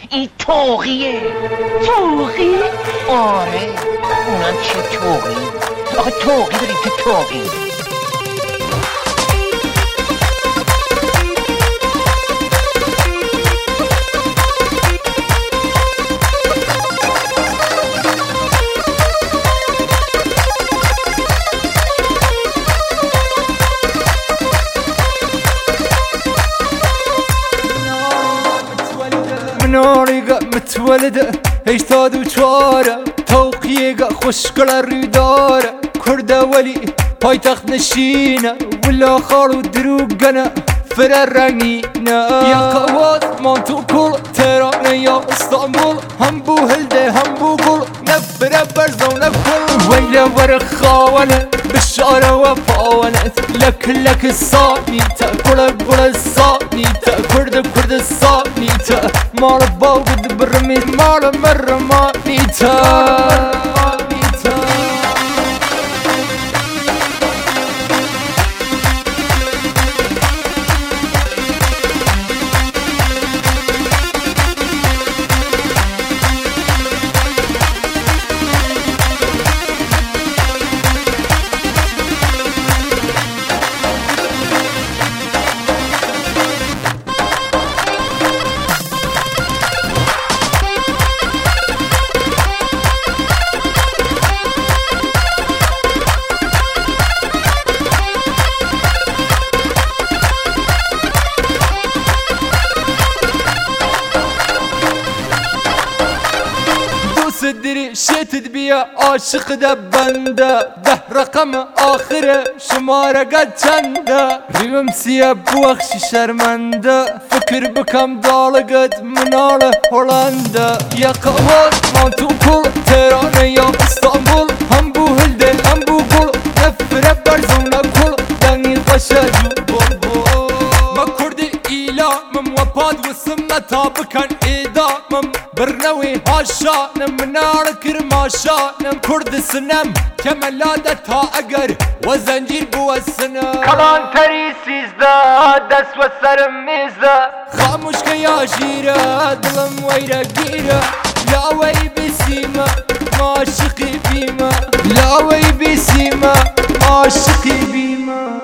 این توقیه. توقی؟ آره، اونم چه توقی؟ آخه توقی داریم که توقی. مناريقة متولدة هيشتاد وشوارة توقيقة خوشقلة ريدارة كردة ولي هاي تخت نشينة ولا خالو دروقنا فرر رنگينا يا قواز مانتو كل تهران يا اسطنبول هم بو هلده هم بو قل نفر برزو نفر ويلا ورق خاونة بالشارة وفاونة لك الصانيتا كل الصانيتا كرد الصانيتا مال باود برميت مال مرمانيتا صدري شتت بيا عاشق ده بنده ده رقم آخره شماره قد چنده ريم سيا بوخش شرمنده فكر بكم دالقد منال هولنده يا قواز مانتو كل تهران يا اسطنبول هم بو هلده هم بو قل نفره برزونه كل دنگي قشاجو بول ما كردي إيلامم وباد وسمتا بكن إيدامم برنوي هاشانم منار كرماشانم كرد سنم كملادة تا اگر وزنجير بو السنم كمان تري سيزده دست و سرم ميزده خاموش كيا جيرة دلم ويرا جيرة لا وي بسيمة عاشقي بيما لا وي بسيمة عاشقي بيما